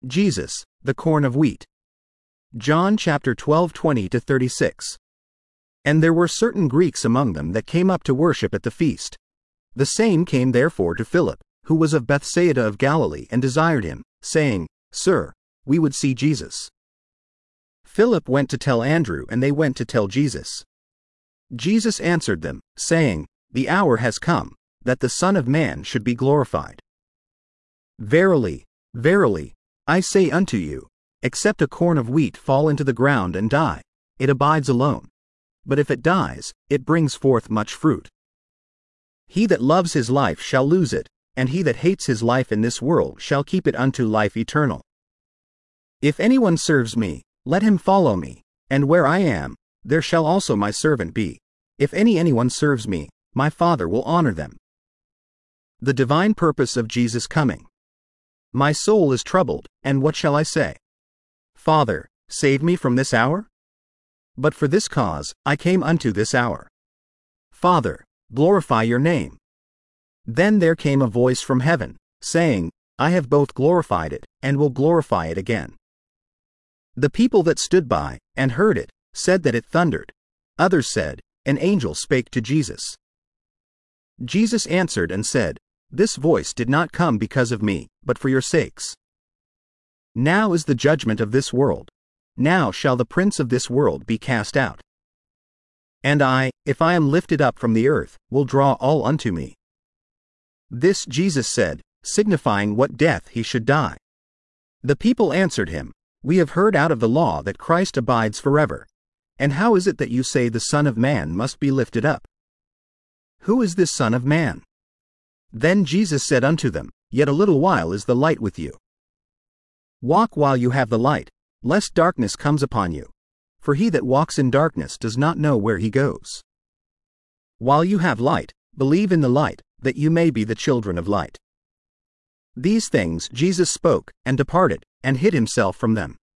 Jesus, the corn of wheat. John chapter 12:20-36. And there were certain Greeks among them that came up to worship at the feast. The same came therefore to Philip, who was of Bethsaida of Galilee, and desired him, saying, Sir, we would see Jesus. Philip went to tell Andrew, and they went to tell Jesus. Jesus answered them, saying, The hour has come, that the Son of Man should be glorified. Verily, verily, I say unto you, except a corn of wheat fall into the ground and die, it abides alone. But if it dies, it brings forth much fruit. He that loves his life shall lose it, and he that hates his life in this world shall keep it unto life eternal. If anyone serves me, let him follow me, and where I am, there shall also my servant be. If anyone serves me, my Father will honor them. The divine purpose of Jesus' coming. My soul is troubled, and what shall I say? Father, save me from this hour? But for this cause I came unto this hour. Father, glorify your name. Then there came a voice from heaven, saying, I have both glorified it, and will glorify it again. The people that stood by, and heard it, said that it thundered. Others said, An angel spake to Jesus. Jesus answered and said, This voice did not come because of me, but for your sakes. Now is the judgment of this world. Now shall the prince of this world be cast out. And I, if I am lifted up from the earth, will draw all unto me. This Jesus said, signifying what death he should die. The people answered him, We have heard out of the law that Christ abides forever. And how is it that you say the Son of Man must be lifted up? Who is this Son of Man? Then Jesus said unto them, Yet a little while is the light with you. Walk while you have the light, lest darkness comes upon you. For he that walks in darkness does not know where he goes. While you have light, believe in the light, that you may be the children of light. These things Jesus spoke, and departed, and hid himself from them.